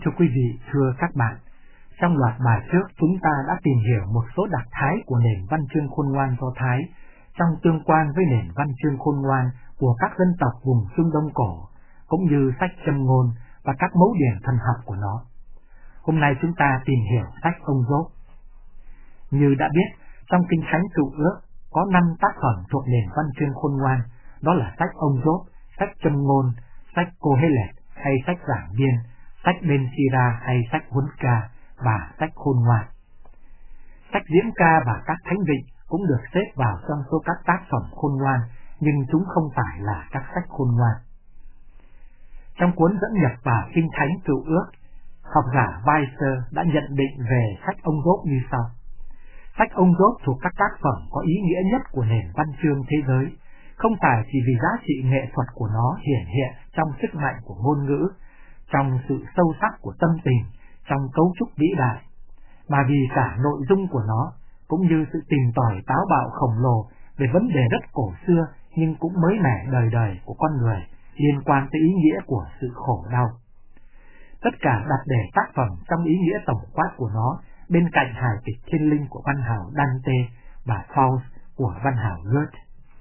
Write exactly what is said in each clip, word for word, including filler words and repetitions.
Thưa quý vị, thưa các bạn, trong loạt bài trước chúng ta đã tìm hiểu một số đặc thái của nền văn chương khôn ngoan Do Thái trong tương quan với nền văn chương khôn ngoan của các dân tộc vùng Trung Đông cổ, cũng như sách Châm ngôn và các mẫu điển thần học của nó. Hôm nay chúng ta tìm hiểu sách Ông Gióp. Như đã biết, trong Kinh Thánh Cựu Ước có năm tác phẩm thuộc nền văn chương khôn ngoan, đó là sách Ông Gióp, sách Châm ngôn, sách Cô-hê-lẹt hay sách Giảng Viên, sách Ben-si-ra hay sách Huấn Ca và sách Khôn Ngoan. Sách Diễn Ca và các Thánh Vịnh cũng được xếp vào trong số các tác phẩm khôn ngoan, nhưng chúng không phải là các sách khôn ngoan. Trong cuốn dẫn nhập vào Kinh Thánh Cựu Ước, học giả Weiser đã nhận định về sách Ông Gióp như sau. Sách Ông Gióp thuộc các tác phẩm có ý nghĩa nhất của nền văn chương thế giới, không phải chỉ vì giá trị nghệ thuật của nó hiển hiện trong sức mạnh của ngôn ngữ, trong sự sâu sắc của tâm tình, trong cấu trúc vĩ đại, mà vì cả nội dung của nó, cũng như sự tìm tòi táo bạo khổng lồ về vấn đề rất cổ xưa nhưng cũng mới mẻ đời đời của con người liên quan tới ý nghĩa của sự khổ đau. Tất cả đặt để tác phẩm trong ý nghĩa tổng quát của nó bên cạnh hài kịch thiên linh của văn hào Dante và Faust của văn hào Goethe.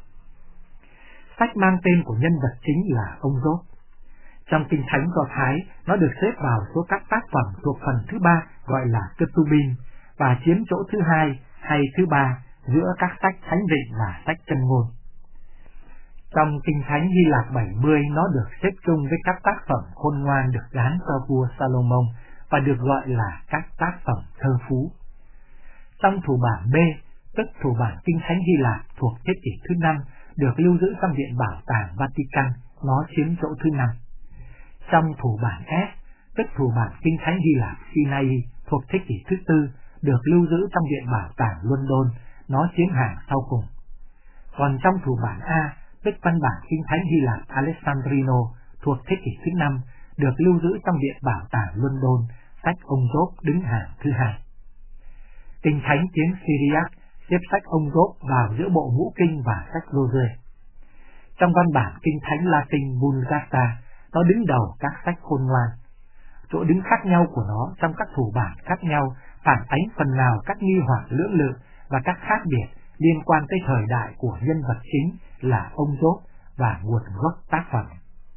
Sách mang tên của nhân vật chính là Ông Gióp. Trong Kinh Thánh Do Thái, nó được xếp vào số các tác phẩm thuộc phần thứ ba gọi là Ketubim và chiếm chỗ thứ hai hay thứ ba giữa các sách Thánh Vịnh và sách Châm ngôn. Trong Kinh Thánh Hy Lạp bảy mươi, nó được xếp chung với các tác phẩm khôn ngoan được gán cho vua Salomon và được gọi là các tác phẩm thơ phú. Trong thủ bản B, tức thủ bản Kinh Thánh Hy Lạp thuộc thế kỷ thứ năm, được lưu giữ trong Viện Bảo tàng Vatican, nó chiếm chỗ thứ năm. Trong thủ bản S, tức thủ bản Kinh Thánh Hy Lạp Sinai thuộc thế kỷ thứ tư, được lưu giữ trong Viện Bảo tàng London, nó chiếm hàng sau cùng. Còn trong thủ bản A, tức văn bản Kinh Thánh Hy Lạp Alessandrino thuộc thế kỷ thứ năm, được lưu giữ trong Viện Bảo tàng London, sách Ông Gióp đứng hàng thứ hai. Kinh Thánh tiếng Syriac xếp sách Ông Gióp vào giữa bộ ngũ kinh và sách Rô-rê. Trong văn bản Kinh Thánh Latin Vulgata, nó đứng đầu các sách khôn ngoan. Chỗ đứng khác nhau của nó trong các thủ bản khác nhau phản ánh phần nào các nghi hoặc lưỡng lự và các khác biệt liên quan tới thời đại của nhân vật chính là Ông Gióp và nguồn gốc tác phẩm.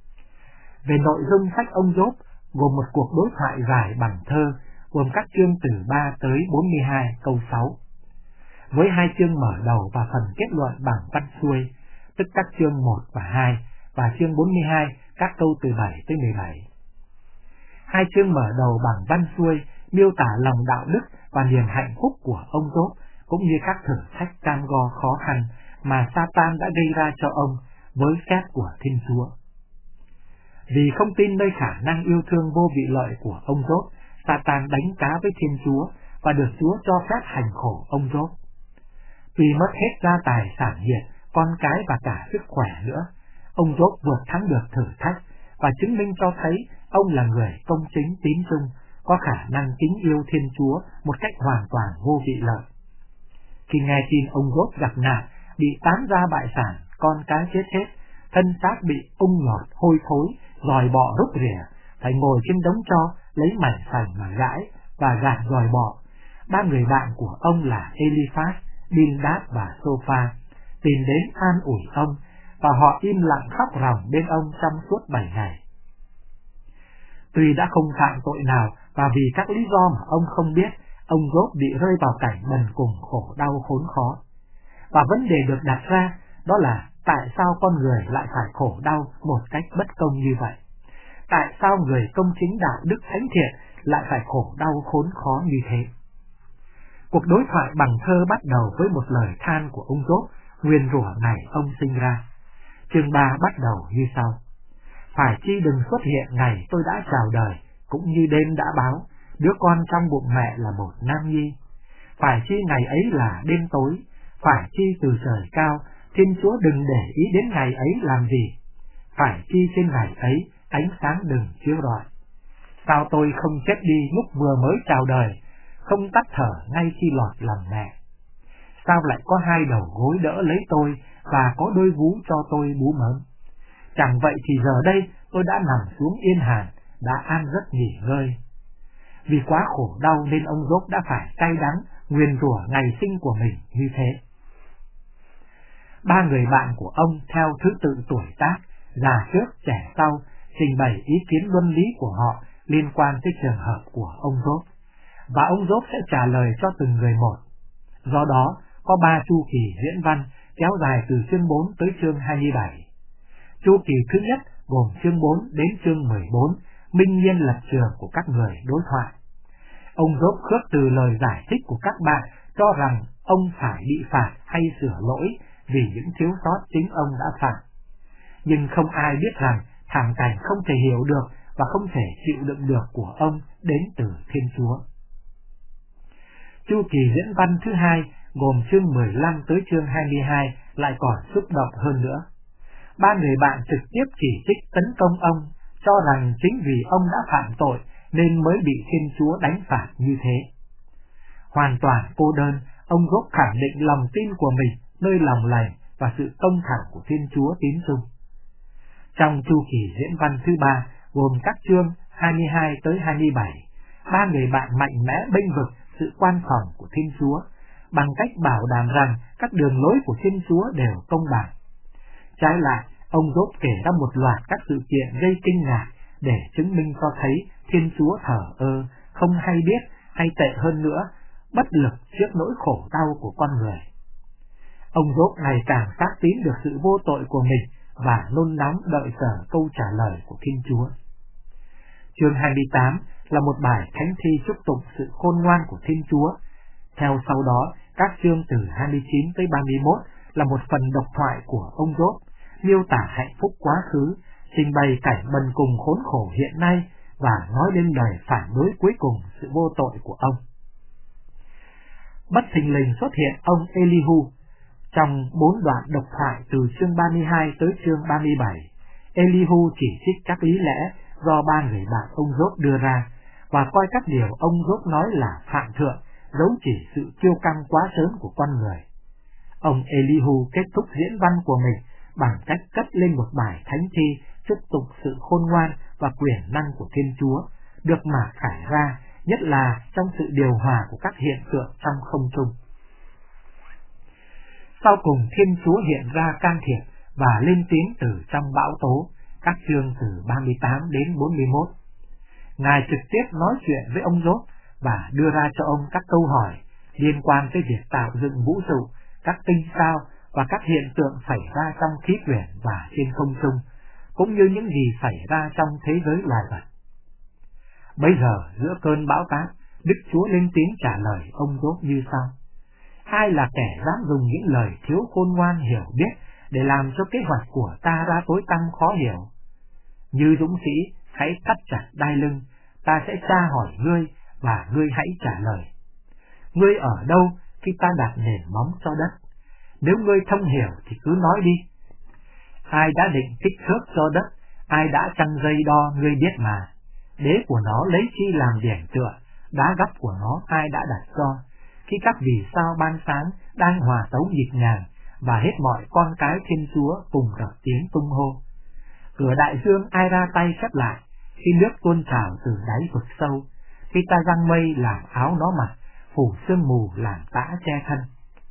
Về nội dung sách Ông Gióp gồm một cuộc đối thoại dài bằng thơ, gồm các chương từ ba tới bốn mươi hai câu sáu, với hai chương mở đầu và phần kết luận bằng văn xuôi, tức các chương một và hai, và chương bốn mươi hai các câu từ bảy tới mười bảy. Hai chương mở đầu bằng văn xuôi miêu tả lòng đạo đức và niềm hạnh phúc của ông Gióp, cũng như các thử thách cam go khó khăn mà Satan đã gây ra cho ông với phép của Thiên Chúa. Vì không tin nơi khả năng yêu thương vô vị lợi của ông Gióp, Satan đánh cá với Thiên Chúa và được Chúa cho phép hành khổ ông Gióp. Tuy mất hết gia tài sản nghiệp, con cái và cả sức khỏe nữa, ông Gióp vượt thắng được thử thách và chứng minh cho thấy ông là người công chính tín trung, có khả năng kính yêu Thiên Chúa một cách hoàn toàn vô vị lợi. Khi nghe tin ông Gióp gặp nạn, bị tán ra bại sản, con cái chết hết, thân xác bị ung nhọt hôi thối, giòi bọ rúc rỉa, phải ngồi trên đống tro lấy mảnh sành mà gãi và gạt giòi bọ, ba người bạn của ông là Eliphaz, Bildad và Sophia tìm đến an ủi ông, và họ im lặng khóc ròng bên ông trong suốt bảy ngày. Tuy đã không phạm tội nào và vì các lý do mà ông không biết, ông Gióp bị rơi vào cảnh bần cùng khổ đau khốn khó. Và vấn đề được đặt ra đó là tại sao con người lại phải khổ đau một cách bất công như vậy? Tại sao người công chính đạo đức thánh thiện lại phải khổ đau khốn khó như thế? Cuộc đối thoại bằng thơ bắt đầu với một lời than của ông Gióp, nguyền rủa ngày ông sinh ra. Chương ba bắt đầu như sau: Phải chi đừng xuất hiện ngày tôi đã chào đời, cũng như đêm đã báo, đứa con trong bụng mẹ là một nam nhi. Phải chi ngày ấy là đêm tối, phải chi từ trời cao, Thiên Chúa đừng để ý đến ngày ấy làm gì. Phải chi trên ngày ấy ánh sáng đừng chiếu rọi. Sao tôi không chết đi lúc vừa mới chào đời, không tắt thở ngay khi lọt lòng mẹ? Sao lại có hai đầu gối đỡ lấy tôi và có đôi vú cho tôi bú mớm? Chẳng vậy thì giờ đây tôi đã nằm xuống yên hàn, đã an giấc nghỉ ngơi. Vì quá khổ đau nên ông Giốp đã phải cay đắng nguyền rủa ngày sinh của mình như thế. Ba người bạn của ông theo thứ tự tuổi tác, già trước trẻ sau, trình bày ý kiến luân lý của họ liên quan tới trường hợp của ông Giốp, và ông Giốp sẽ trả lời cho từng người một. Do đó, có ba chu kỳ diễn văn kéo dài từ chương bốn tới chương hai mươi bảy. Chu kỳ thứ nhất gồm chương bốn đến chương mười bốn, minh nhiên lập trường của các người đối thoại. Ông Giốp khước từ lời giải thích của các bạn cho rằng ông phải bị phạt hay sửa lỗi vì những thiếu sót chính ông đã phạm. Nhưng không ai biết rằng thảm cảnh không thể hiểu được và không thể chịu đựng được của ông đến từ Thiên Chúa. Chu kỳ diễn văn thứ hai gồm chương mười lăm tới chương hai mươi hai lại còn xúc động hơn nữa. Ba người bạn trực tiếp chỉ trích tấn công ông, cho rằng chính vì ông đã phạm tội nên mới bị Thiên Chúa đánh phạt như thế. Hoàn toàn cô đơn, ông Giốp khẳng định lòng tin của mình nơi lòng lành và sự công thẳng của Thiên Chúa tín dung. Trong chu kỳ diễn văn thứ ba gồm các chương hai mươi hai tới hai mươi bảy, ba người bạn mạnh mẽ bênh vực sự quan phòng của Thiên Chúa bằng cách bảo đảm rằng các đường lối của Thiên Chúa đều công bằng. Trái lại, ông Giốp kể ra một loạt các sự kiện gây kinh ngạc để chứng minh cho thấy Thiên Chúa thờ ơ, không hay biết, hay tệ hơn nữa, bất lực trước nỗi khổ đau của con người. Ông Giốp ngày càng xác tín được sự vô tội của mình và nôn nóng đợi chờ câu trả lời của Thiên Chúa. Chương hai mươi tám là một bài thánh thi chúc tụng sự khôn ngoan của Thiên Chúa. Theo sau đó, các chương từ hai mươi chín tới ba mươi mốt là một phần độc thoại của ông Giốp, miêu tả hạnh phúc quá khứ, trình bày cảnh bần cùng khốn khổ hiện nay và nói đến lời phản đối cuối cùng sự vô tội của ông. Bất thình lình xuất hiện ông Elihu. Trong bốn đoạn độc thoại từ chương ba mươi hai tới chương ba mươi bảy, Elihu chỉ trích các lý lẽ do ba người bạn ông Giốp đưa ra và coi các điều ông Giốp nói là phạm thượng, dấu chỉ sự kiêu căng quá sớm của con người. Ông Elihu kết thúc diễn văn của mình bằng cách cất lên một bài thánh thi chúc tụng sự khôn ngoan và quyền năng của Thiên Chúa, được mặc khải ra, nhất là trong sự điều hòa của các hiện tượng trong không trung. Sau cùng Thiên Chúa hiện ra can thiệp và lên tiếng từ trong bão tố, các chương từ ba mươi tám đến bốn mươi mốt. Ngài trực tiếp nói chuyện với ông Giốp và đưa ra cho ông các câu hỏi liên quan tới việc tạo dựng vũ trụ, các tinh sao và các hiện tượng xảy ra trong khí quyển và trên không trung, cũng như những gì xảy ra trong thế giới loài vật. Bây giờ giữa cơn bão táp, Đức Chúa lên tiếng trả lời ông Giốp như sau: ai là kẻ dám dùng những lời thiếu khôn ngoan hiểu biết để làm cho kế hoạch của ta ra tối tăm khó hiểu? Như dũng sĩ, hãy thắt chặt đai lưng, ta sẽ tra hỏi ngươi và ngươi hãy trả lời. Ngươi ở đâu khi ta đặt nền móng cho đất? Nếu ngươi thông hiểu thì cứ nói đi. Ai đã định kích thước cho đất? Ai đã trăng dây đo? Ngươi biết mà. Đế của nó lấy chi làm điểm tựa? Đá gấp của nó ai đã đặt cho? Khi các vì sao ban sáng đang hòa tấu nhịp nhàng và hết mọi con cái Thiên Chúa cùng rập tiếng tung hô. Cửa đại dương ai ra tay khép lại khi nước tuôn trào từ đáy vực sâu, khi ta giăng mây làm áo nó mặc, phủ sương mù làm tã che thân.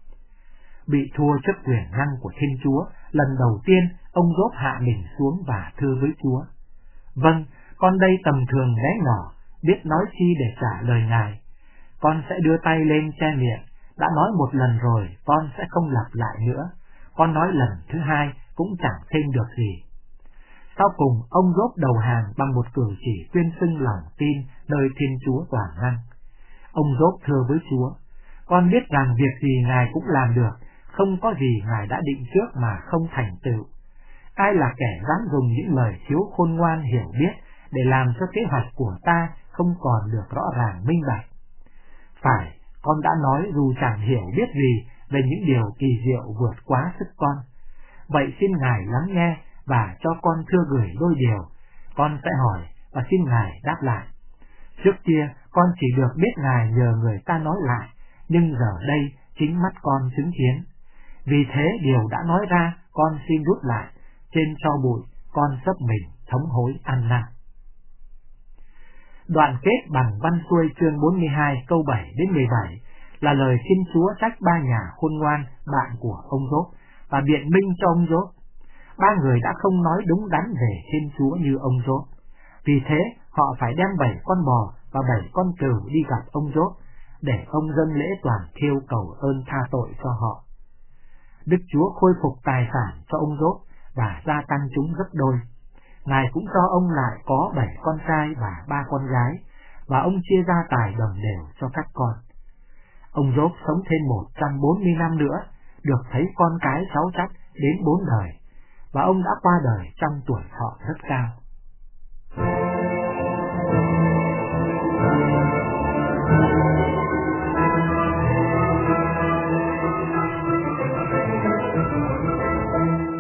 Bị thua trước quyền năng của Thiên Chúa, lần đầu tiên ông Giốp hạ mình xuống và thưa với Chúa: vâng, con đây tầm thường bé nhỏ, biết nói chi để trả lời Ngài. Con sẽ đưa tay lên che miệng, đã nói một lần rồi, con sẽ không lặp lại nữa. Con nói lần thứ hai cũng chẳng thêm được gì. Sau cùng, ông Giốp đầu hàng bằng một cử chỉ tuyên xưng lòng tin nơi Thiên Chúa toàn năng. Ông Giốp thưa với Chúa: con biết rằng việc gì Ngài cũng làm được, không có gì Ngài đã định trước mà không thành tựu. Ai là kẻ dám dùng những lời thiếu khôn ngoan hiểu biết để làm cho kế hoạch của ta không còn được rõ ràng minh bạch? Phải, con đã nói dù chẳng hiểu biết gì về những điều kỳ diệu vượt quá sức con. Vậy xin Ngài lắng nghe và cho con thưa gửi đôi điều. Con sẽ hỏi và xin Ngài đáp lại. Trước kia con chỉ được biết Ngài nhờ người ta nói lại, nhưng giờ đây chính mắt con chứng kiến. Vì thế điều đã nói ra con xin rút lại, trên tro bụi con sấp mình thống hối ăn năn. Đoạn kết bằng văn xuôi chương bốn mươi hai câu bảy đến mười bảy là lời Thiên Chúa trách ba nhà khôn ngoan bạn của ông Gióp và biện minh cho ông Gióp. Ba người đã không nói đúng đắn về Thiên Chúa như ông Gióp. Vì thế họ phải đem bảy con bò và bảy con cừu đi gặp ông Gióp để ông dâng lễ toàn thiêu cầu ơn tha tội cho họ. Đức Chúa khôi phục tài sản cho ông Gióp và gia tăng chúng gấp đôi. Ngài cũng cho ông lại có bảy con trai và ba con gái, và ông chia gia tài đồng đều cho các con. Ông Gióp sống thêm một trăm bốn mươi năm nữa, được thấy con cái cháu chắt đến bốn đời, và ông đã qua đời trong tuổi thọ rất cao.